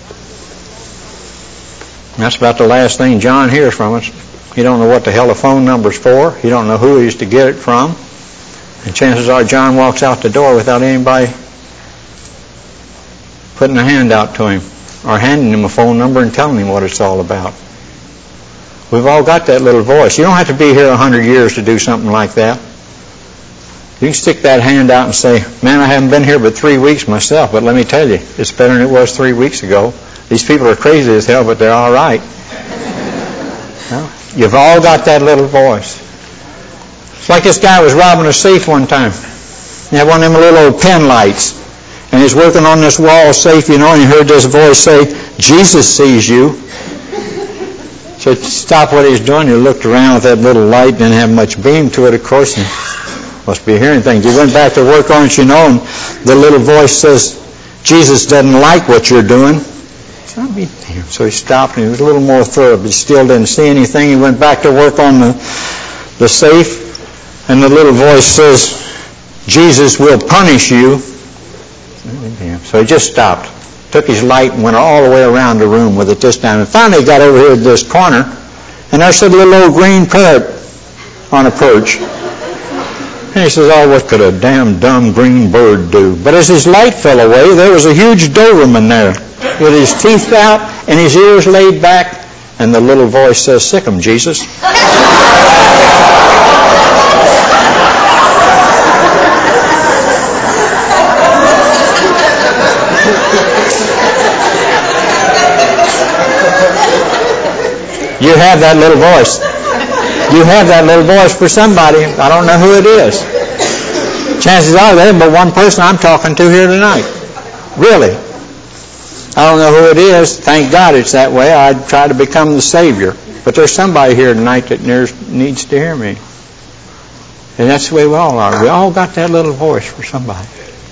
And that's about the last thing John hears from us. He don't know what the hell a phone number's for. He don't know who he's to get it from. And chances are John walks out the door without anybody putting a hand out to him or handing him a phone number and telling him what it's all about. We've all got that little voice. You don't have to be here a hundred years to do something like that. You can stick that hand out and say, man, I haven't been here but three weeks myself, but let me tell you, it's better than it was three weeks ago. These people are crazy as hell, but they're all right. Well, you've all got that little voice. It's like this guy was robbing a safe one time. He had one of them little old pen lights. And he's working on this wall safe, you know, and he heard this voice say, Jesus sees you. So to stop what he's doing, he looked around with that little light, didn't have much beam to it, of course, and must be hearing things. He went back to work on it, you know, and the little voice says, Jesus doesn't like what you're doing. So he stopped, and he was a little more thorough, but he still didn't see anything. He went back to work on the, the safe. And the little voice says, Jesus will punish you. So he just stopped, took his light and went all the way around the room with it this time. And finally he got over here at this corner, and there stood a little old green parrot on a perch. And he says, oh, what could a damn dumb green bird do? But as his light fell away, there was a huge Doberman there with his teeth out and his ears laid back. And the little voice says, sick 'em, Jesus. You have that little voice. You have that little voice for somebody. I don't know who it is. Chances are there but one person I'm talking to here tonight. Really. I don't know who it is. Thank God it's that way. I'd try to become the Savior. But there's somebody here tonight that needs to hear me. And that's the way we all are. We all got that little voice for somebody.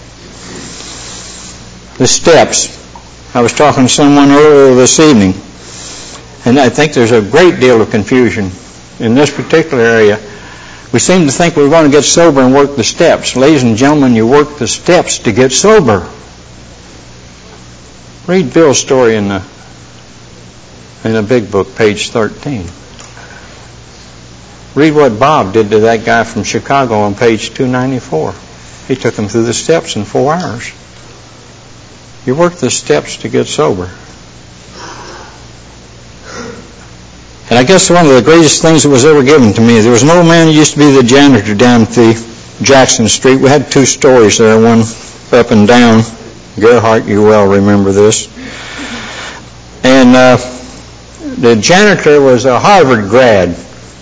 The steps. I was talking to someone earlier this evening, and I think there's a great deal of confusion in this particular area. We seem to think we're going to get sober and work the steps. Ladies and gentlemen, you work the steps to get sober. Read Bill's story in the in the big book, page thirteen. Read what Bob did to that guy from Chicago on page two ninety-four. He took him through the steps in four hours. You work the steps to get sober. And I guess one of the greatest things that was ever given to me, there was an old man who used to be the janitor down at the Jackson Street. We had two stories there, one up and down. Gerhardt, you well remember this. And uh, the janitor was a Harvard grad.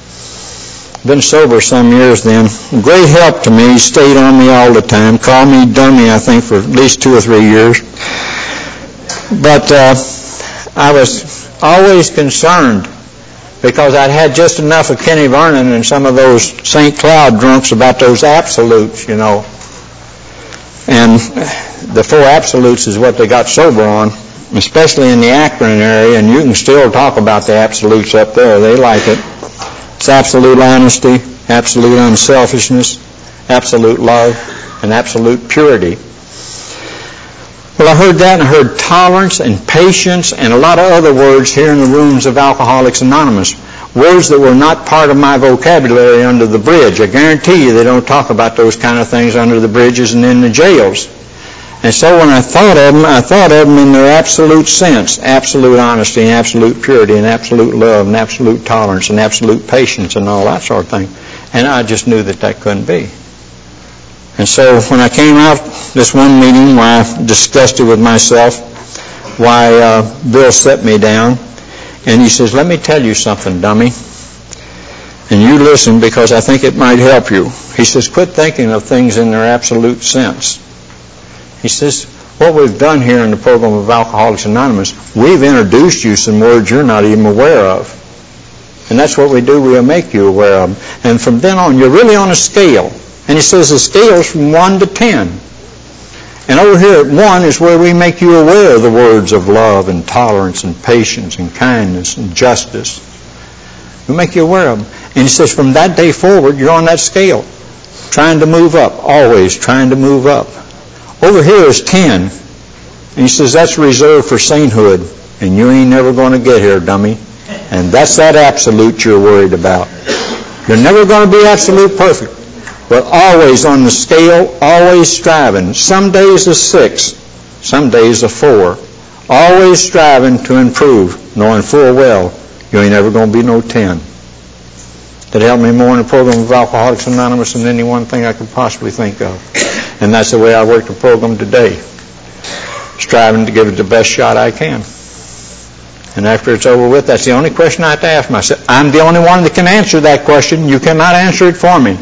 Been sober some years then. Great help to me. He stayed on me all the time. Called me dummy, I think, for at least two or three years. But uh, I was always concerned because I'd had just enough of Kenny Vernon and some of those Saint Cloud drunks about those absolutes, you know. And the four absolutes is what they got sober on, especially in the Akron area, and you can still talk about the absolutes up there. They like it. It's absolute honesty, absolute unselfishness, absolute love, and absolute purity. Well, I heard that, and I heard tolerance and patience and a lot of other words here in the rooms of Alcoholics Anonymous. Words that were not part of my vocabulary under the bridge. I guarantee you they don't talk about those kind of things under the bridges and in the jails. And so when I thought of them, I thought of them in their absolute sense. Absolute honesty and absolute purity and absolute love and absolute tolerance and absolute patience and all that sort of thing. And I just knew that that couldn't be. And so when I came out this one meeting where I discussed it with myself, why uh, Bill set me down, and he says, let me tell you something, dummy. And you listen because I think it might help you. He says, quit thinking of things in their absolute sense. He says, what we've done here in the program of Alcoholics Anonymous, we've introduced you some words you're not even aware of. And that's what we do, we'll make you aware of them. And from then on, you're really on a scale. And he says the scale's from one to ten. And over here at one is where we make you aware of the words of love and tolerance and patience and kindness and justice. We make you aware of them. And he says from that day forward, you're on that scale, trying to move up, always trying to move up. Over here is ten. And he says that's reserved for sainthood. And you ain't never going to get here, dummy. And that's that absolute you're worried about. You're never going to be absolute perfect. But always on the scale, always striving. Some days a six, some days a four. Always striving to improve, knowing full well you ain't ever going to be no ten. That helped me more in the program of Alcoholics Anonymous than any one thing I could possibly think of. And that's the way I work the program today. Striving to give it the best shot I can. And after it's over with, that's the only question I have to ask myself. I'm the only one that can answer that question. You cannot answer it for me.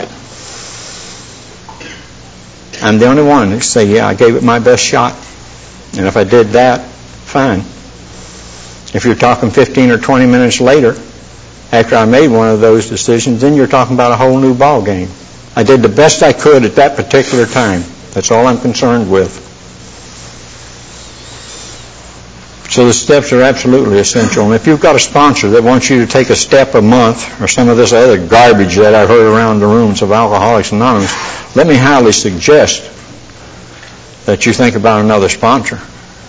I'm the only one that can say, yeah, I gave it my best shot. And if I did that, fine. If you're talking fifteen or twenty minutes later, after I made one of those decisions, then you're talking about a whole new ball game. I did the best I could at that particular time. That's all I'm concerned with. So the steps are absolutely essential. And if you've got a sponsor that wants you to take a step a month or some of this other garbage that I've heard around the rooms of Alcoholics Anonymous, let me highly suggest that you think about another sponsor.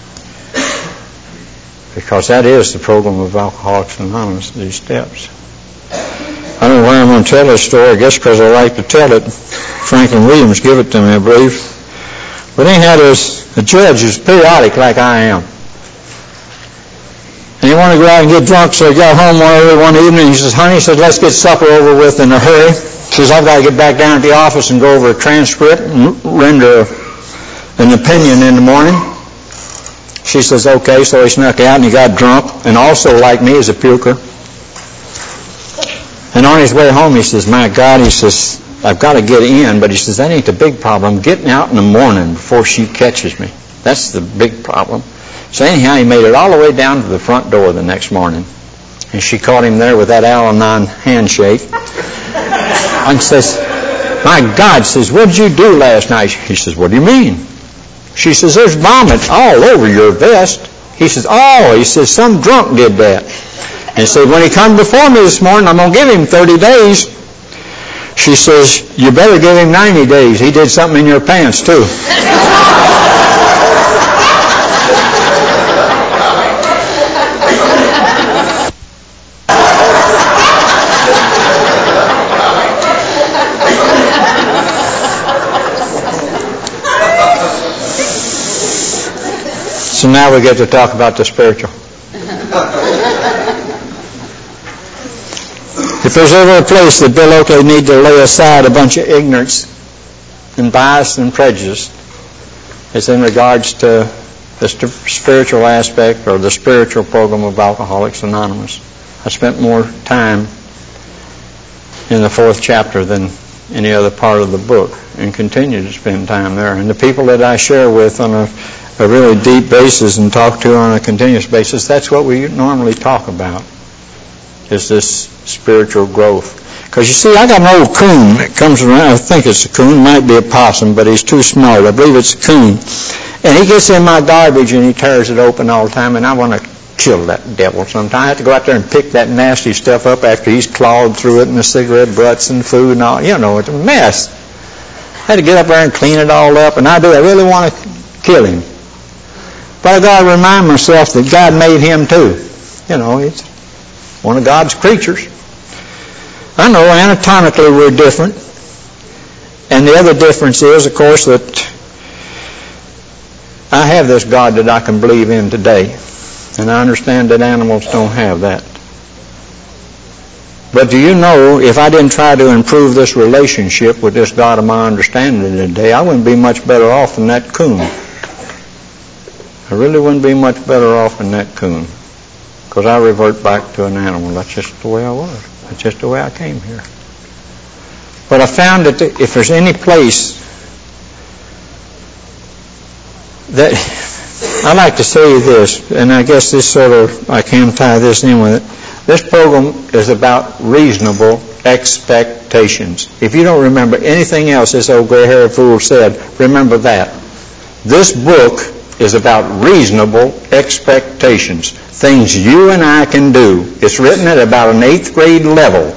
Because that is the program of Alcoholics Anonymous, these steps. I don't know why I'm going to tell this story. I guess because I like to tell it. Franklin Williams gave it to me, I believe. But anyhow, there's a judge who's periodic like I am. And he wanted to go out and get drunk, so he got home one early one evening. He says, honey, he says, let's get supper over with in a hurry. He says, I've got to get back down to the office and go over a transcript and render an opinion in the morning. She says, okay, so he snuck out and he got drunk, and also, like me, is a puker. And on his way home, he says, my God, he says, I've got to get in, but he says, that ain't the big problem. I'm getting out in the morning before she catches me. That's the big problem. So anyhow, he made it all the way down to the front door the next morning. And she caught him there with that Al-Anon handshake. And says, my God, says, what did you do last night? He says, what do you mean? She says, there's vomit all over your vest. He says, oh, he says, some drunk did that. And he said, when he come before me this morning, I'm going to give him thirty days. She says, you better give him ninety days. He did something in your pants, too. So now we get to talk about the spiritual. If there's ever a place that Bill Oakley needs to lay aside a bunch of ignorance and bias and prejudice, it's in regards to the st- spiritual aspect or the spiritual program of Alcoholics Anonymous. I spent more time in the fourth chapter than any other part of the book and continue to spend time there. And the people that I share with on a a really deep basis and talk to on a continuous basis, that's what we normally talk about, is this spiritual growth. Because you see, I got an old coon that comes around. I think it's a coon, might be a possum, but he's too smart. I believe it's a coon. And he gets in my garbage and he tears it open all the time, and I want to kill that devil sometimes. I have to go out there and pick that nasty stuff up after he's clawed through it, and the cigarette butts and food and all. You know, it's a mess. I had to get up there and clean it all up, and I do. I really want to kill him. But I've got to remind myself that God made him too. You know, he's one of God's creatures. I know anatomically we're different. And the other difference is, of course, that I have this God that I can believe in today. And I understand that animals don't have that. But do you know, if I didn't try to improve this relationship with this God of my understanding today, I wouldn't be much better off than that coon. I really wouldn't be much better off than that coon, because I revert back to an animal. That's just the way I was. That's just the way I came here. But I found that if there's any place that, I like to say this, and I guess this sort of, I can tie this in with it. This program is about reasonable expectations. If you don't remember anything else this old gray-haired fool said, remember that. This book is about reasonable expectations, things you and I can do. It's written at about an eighth grade level.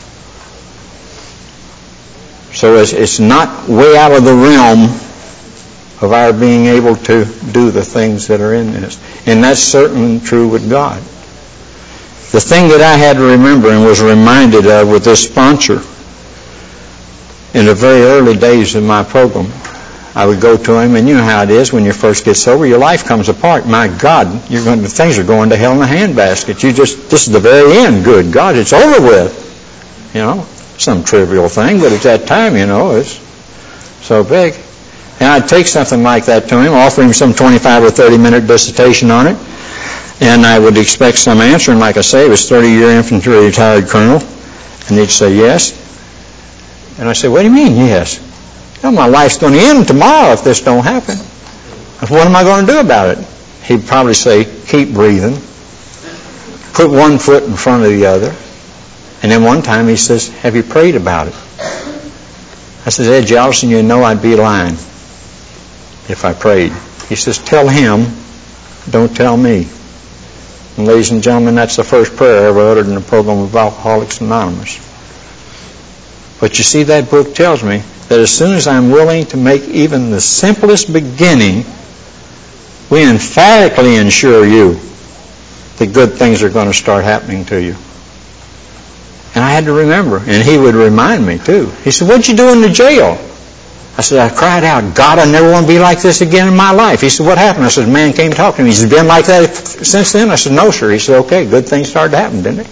So it's, it's not way out of the realm of our being able to do the things that are in this. And that's certainly true with God. The thing that I had to remember and was reminded of with this sponsor in the very early days of my program, I would go to him, and you know how it is when you first get sober, your life comes apart. My God, you're going to, things are going to hell in a handbasket. You just, this is the very end. Good God, it's over with. You know, some trivial thing, but at that time, you know, it's so big. And I'd take something like that to him, offer him some twenty-five or thirty minute dissertation on it, and I would expect some answer. And like I say, he was thirty-year infantry retired colonel, and he'd say yes. And I said, what do you mean yes? Well, my life's going to end tomorrow if this don't happen. What am I going to do about it? He'd probably say, keep breathing. Put one foot in front of the other. And then one time he says, have you prayed about it? I said, Ed Jellison, you know I'd be lying if I prayed. He says, tell him, don't tell me. And ladies and gentlemen, that's the first prayer I ever uttered in the program of Alcoholics Anonymous. But you see, that book tells me that as soon as I'm willing to make even the simplest beginning, we emphatically ensure you that good things are going to start happening to you. And I had to remember, and he would remind me too. He said, what'd you do in the jail? I said, I cried out, God, I never want to be like this again in my life. He said, what happened? I said, man came to talk to me. He said, been like that since then? I said, no, sir. He said, okay, good things started to happen, didn't they?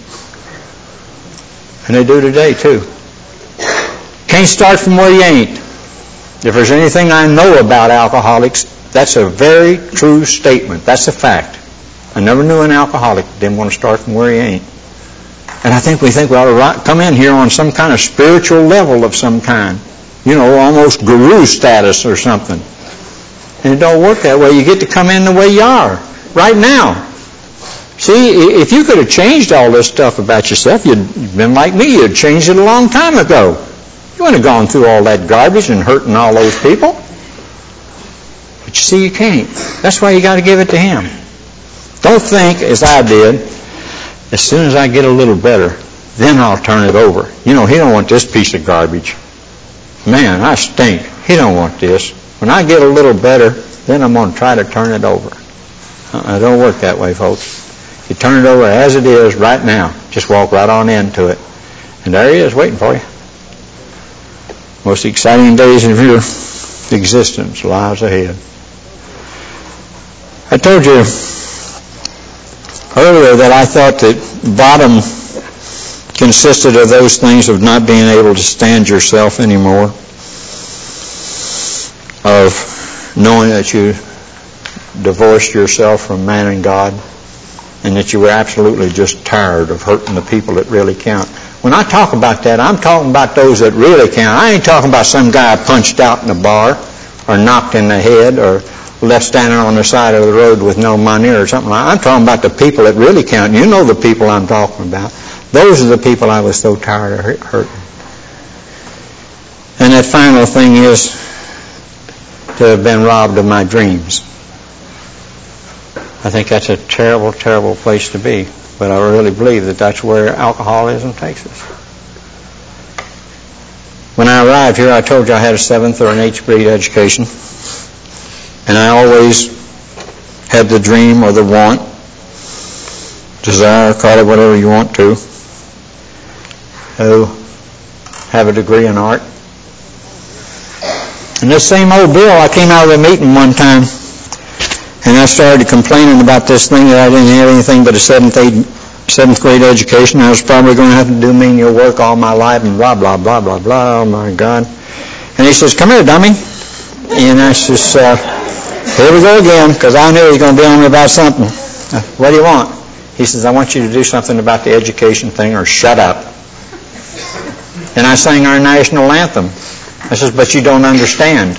And they do today too. Can't start from where you ain't. If there's anything I know about alcoholics, that's a very true statement. That's a fact. I never knew an alcoholic that didn't want to start from where he ain't. And I think we think we ought to come in here on some kind of spiritual level of some kind. You know, almost guru status or something. And it don't work that way. You get to come in the way you are, right now. See, if you could have changed all this stuff about yourself, you'd been like me. You'd changed it a long time ago. You wouldn't have gone through all that garbage and hurting all those people. But you see, you can't. That's why you got to give it to Him. Don't think, as I did, as soon as I get a little better, then I'll turn it over. You know, He don't want this piece of garbage. Man, I stink. He don't want this. When I get a little better, then I'm going to try to turn it over. Uh, it don't work that way, folks. You turn it over as it is right now. Just walk right on into it. And there He is waiting for you. Most exciting days of your existence lies ahead. I told you earlier that I thought that bottom consisted of those things of not being able to stand yourself anymore, of knowing that you divorced yourself from man and God, and that you were absolutely just tired of hurting the people that really count. When I talk about that, I'm talking about those that really count. I ain't talking about some guy punched out in a bar or knocked in the head or left standing on the side of the road with no money or something like that. I'm talking about the people that really count. You know the people I'm talking about. Those are the people I was so tired of hurting. And that final thing is to have been robbed of my dreams. I think that's a terrible, terrible place to be. But I really believe that that's where alcoholism takes us. When I arrived here, I told you I had a seventh or an eighth grade education. And I always had the dream or the want, desire, call it whatever you want to, to have a degree in art. And this same old Bill, I came out of a meeting one time, and I started complaining about this thing that I didn't have anything but a seventh, eighth, seventh grade education. I was probably going to have to do menial work all my life and blah, blah, blah, blah, blah. Oh, my God. And he says, come here, dummy. And I says, uh, here we go again, because I knew he was going to be on me about something. Uh, what do you want? He says, I want you to do something about the education thing or shut up. And I sang our national anthem. I says, but you don't understand.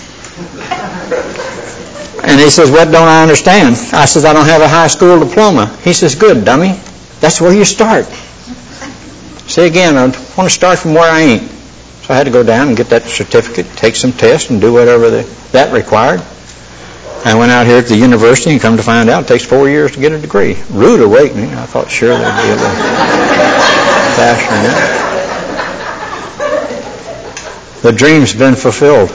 And he says, what don't I understand? I says, I don't have a high school diploma. He says, good, dummy. That's where you start. See, again, I want to start from where I ain't. So I had to go down and get that certificate, take some tests, and do whatever the, that required. I went out here at the university and come to find out it takes four years to get a degree. Rude awakening. I thought sure that'd be a little faster than that. The dream's been fulfilled.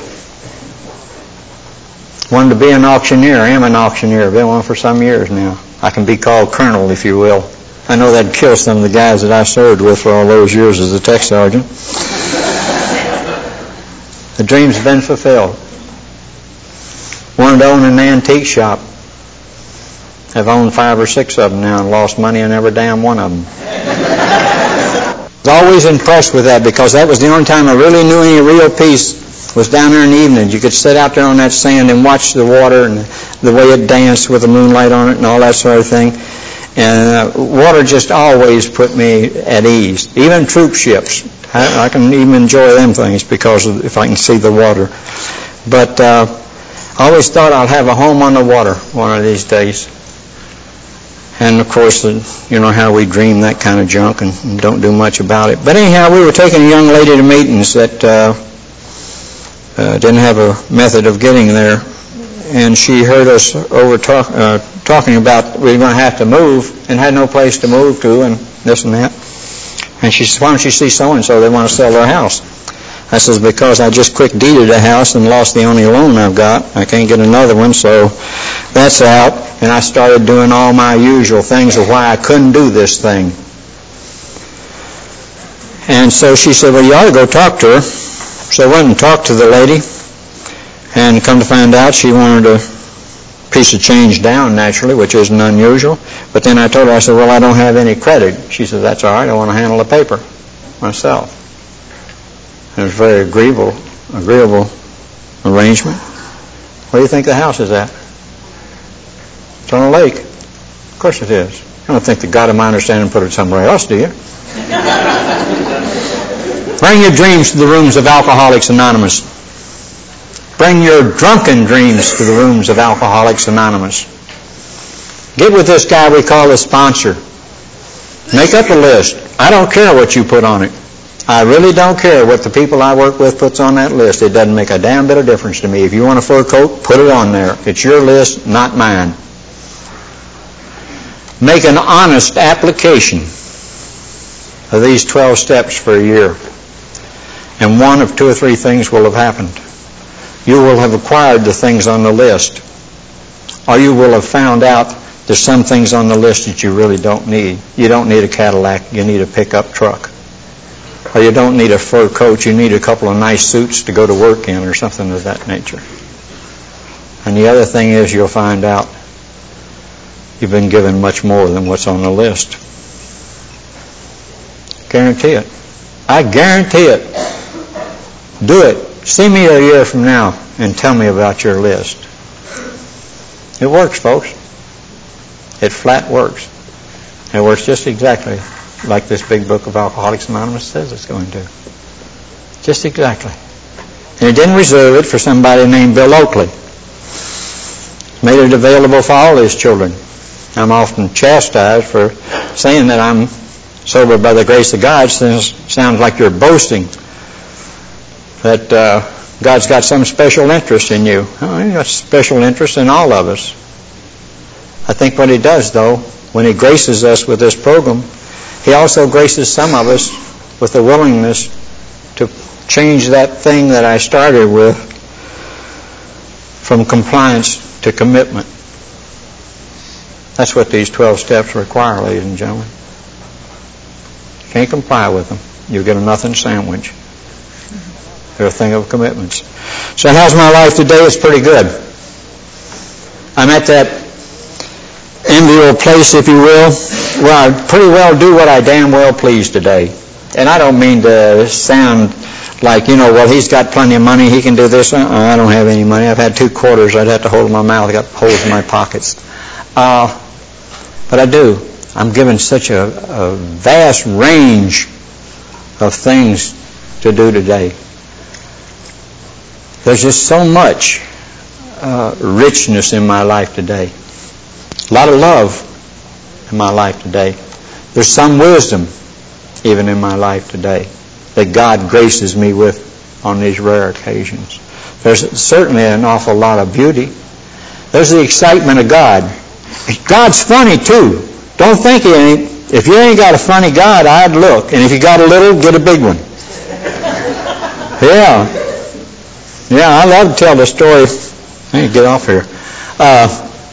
Wanted to be an auctioneer. I am an auctioneer. I've been one for some years now. I can be called colonel, if you will. I know that'd kill some of the guys that I served with for all those years as a tech sergeant. The dream's been fulfilled. Wanted to own an antique shop. I've owned five or six of them now and lost money on every damn one of them. I was always impressed with that because that was the only time I really knew any real peace was down there in the evening. You could sit out there on that sand and watch the water and the way it danced with the moonlight on it and all that sort of thing. And uh, water just always put me at ease. Even troop ships. I, I can even enjoy them things because of, if I can see the water. But uh, I always thought I'd have a home on the water one of these days. And, of course, uh, you know how we dream that kind of junk and, and don't do much about it. But anyhow, we were taking a young lady to meetings that uh, uh, didn't have a method of getting there. And she heard us over talk, uh, talking about we were going to have to move and had no place to move to and this and that. And she said, why don't you see so-and-so? They want to sell their house. I says, because I just quick deeded a house and lost the only loan I've got. I can't get another one, so that's out. And I started doing all my usual things of why I couldn't do this thing. And so she said, well, you ought to go talk to her. So I went and talked to the lady. And come to find out, she wanted a piece of change down, naturally, which isn't unusual. But then I told her, I said, well, I don't have any credit. She said, that's all right. I want to handle the paper myself. It was very agreeable, agreeable arrangement. Where do you think the house is at? It's on a lake. Of course it is. I don't think that God of my understanding put it somewhere else, do you? Bring your dreams to the rooms of Alcoholics Anonymous. Bring your drunken dreams to the rooms of Alcoholics Anonymous. Get with this guy we call the sponsor. Make up a list. I don't care what you put on it. I really don't care what the people I work with puts on that list. It doesn't make a damn bit of difference to me. If you want a fur coat, put it on there. It's your list, not mine. Make an honest application of these twelve steps for a year. And one of two or three things will have happened. You will have acquired the things on the list. Or you will have found out there's some things on the list that you really don't need. You don't need a Cadillac, you need a pickup truck. Or you don't need a fur coat, you need a couple of nice suits to go to work in or something of that nature. And the other thing is you'll find out you've been given much more than what's on the list. Guarantee it. I guarantee it. Do it. See me a year from now and tell me about your list. It works, folks. It flat works. It works just exactly like this big book of Alcoholics Anonymous says it's going to. Just exactly. And it didn't reserve it for somebody named Bill Oakley. Made it available for all his children. I'm often chastised for saying that I'm sober by the grace of God. Since it sounds like you're boasting that uh, God's got some special interest in you. Oh, He's got special interest in all of us. I think what He does, though, when He graces us with this program, He also graces some of us with the willingness to change that thing that I started with from compliance to commitment. That's what these twelve steps require, ladies and gentlemen. You can't comply with them. You'll get a nothing sandwich. They're a thing of commitments. So how's my life today? It's pretty good. I'm at that enviable place, if you will, where I pretty well do what I damn well please today. And I don't mean to sound like, you know, well, he's got plenty of money, he can do this. Uh-uh, I don't have any money. I've had two quarters. I'd have to hold in my mouth. I've got holes in my pockets. Uh, but I do. I'm given such a, a vast range of things to do today. There's just so much uh, richness in my life today. A lot of love in my life today. There's some wisdom even in my life today that God graces me with on these rare occasions. There's certainly an awful lot of beauty. There's the excitement of God. God's funny too. Don't think he ain't. If you ain't got a funny God, I'd look. And if you got a little, get a big one. Yeah. Yeah, I love to tell the story. I need to get off here. Uh,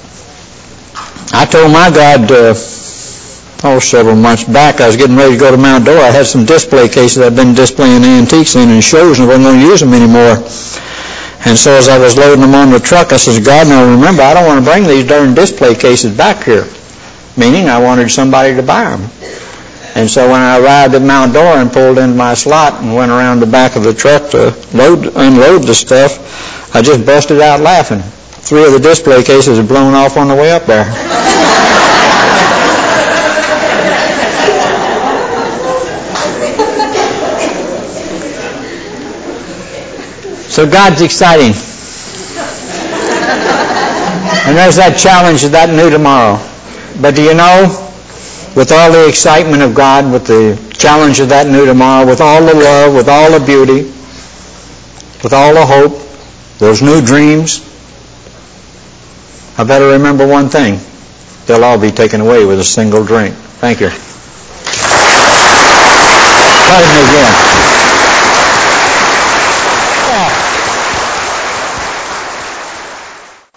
I told my God, uh, oh, several months back, I was getting ready to go to Mount Dora. I had some display cases I've been displaying antiques in and shows, and I wasn't going to use them anymore. And so as I was loading them on the truck, I said, God, now remember, I don't want to bring these darn display cases back here. Meaning I wanted somebody to buy them. And so when I arrived at Mount Dora and pulled into my slot and went around the back of the truck to load, unload the stuff, I just busted out laughing. Three of the display cases had blown off on the way up there. So God's exciting. And there's that challenge of that new tomorrow. But do you know, with all the excitement of God, with the challenge of that new tomorrow, with all the love, with all the beauty, with all the hope, those new dreams, I better remember one thing. They'll all be taken away with a single drink. Thank you. Pardon me again.